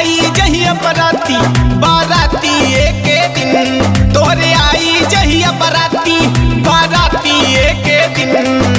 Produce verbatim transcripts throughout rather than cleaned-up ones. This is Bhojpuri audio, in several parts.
आई जहिया बराती बाराती एक दिन तोहरे आई जहिया बराती बाराती एक दिन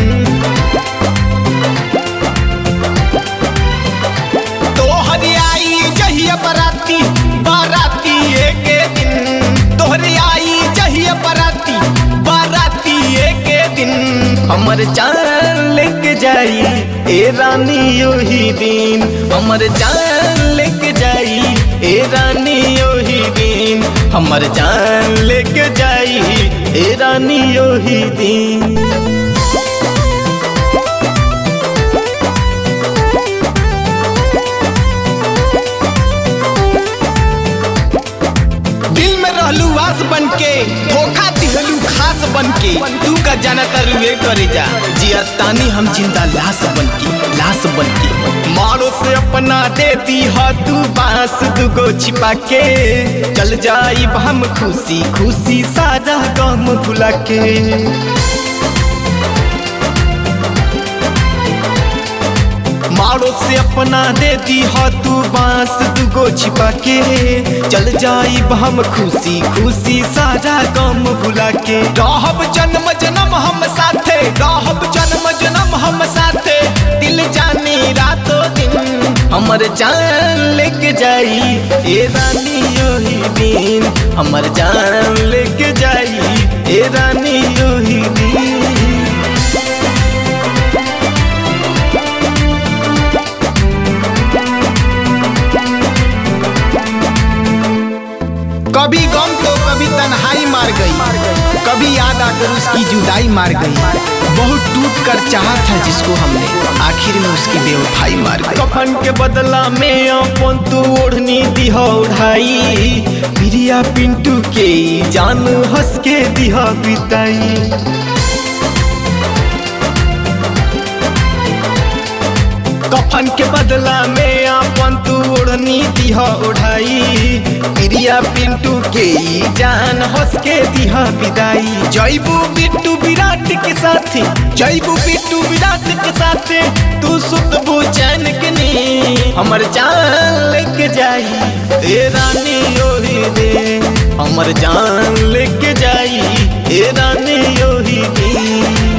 तोहरे आई जहिया बराती बाराती एक दिन तोहरे आई जहिया बराती बाराती एक दिन हमर जान लेके जाई ए रानी ओही दिन हमर जान लेके जाई ए रानी ओही दिन हमर जान लेके जाई ए रानी ओही दिन आस बनके धोखा दिहलू खास बनके तू का जाना तरुए करे जा जिया तानी हम जिंदा लाश बनके लाश बनके मारो से अपना देती हा तू बांस दुगो छिपा के चल जाई हम खुशी खुशी सारा गम भुला के मारो से अपना दे दी हा तू बांस दुगो छिपा के चल जाई हम खुशी खुशी सारा गम भुला के रहब जन्म जन्म हम साथे रहब जन्म जन्म हम साथे दिल जानी रातों दिन हमर जान लेके जाई ए रानी ओही दिन हमर जान लेके जाई ए रानी ओही दिन कभी गम तो कभी तन्हाई मार गई कभी याद आकर उसकी जुदाई मार गई बहुत टूट कर चाहा था जिसको हमने आखिर में उसकी बेवफाई मार गई कफन के बदला में अपन तू ओढ़नी दिहा उठाई प्रिया पिंटू के जान हंस के दिहा बिताई कफन के बदला में अपन तू ओढ़नी दिहा उठाई प्रिया पिंटू के जान हंस के दिहा विदाई जयबू बिट्टू विराट के साथे जयबू बिट्टू विराट के साथे तू सुतबू चैन के नी हमर जान लेके जाई ए रानी ओही दिन हमर जान लेके जाई ए रानी ओही दिन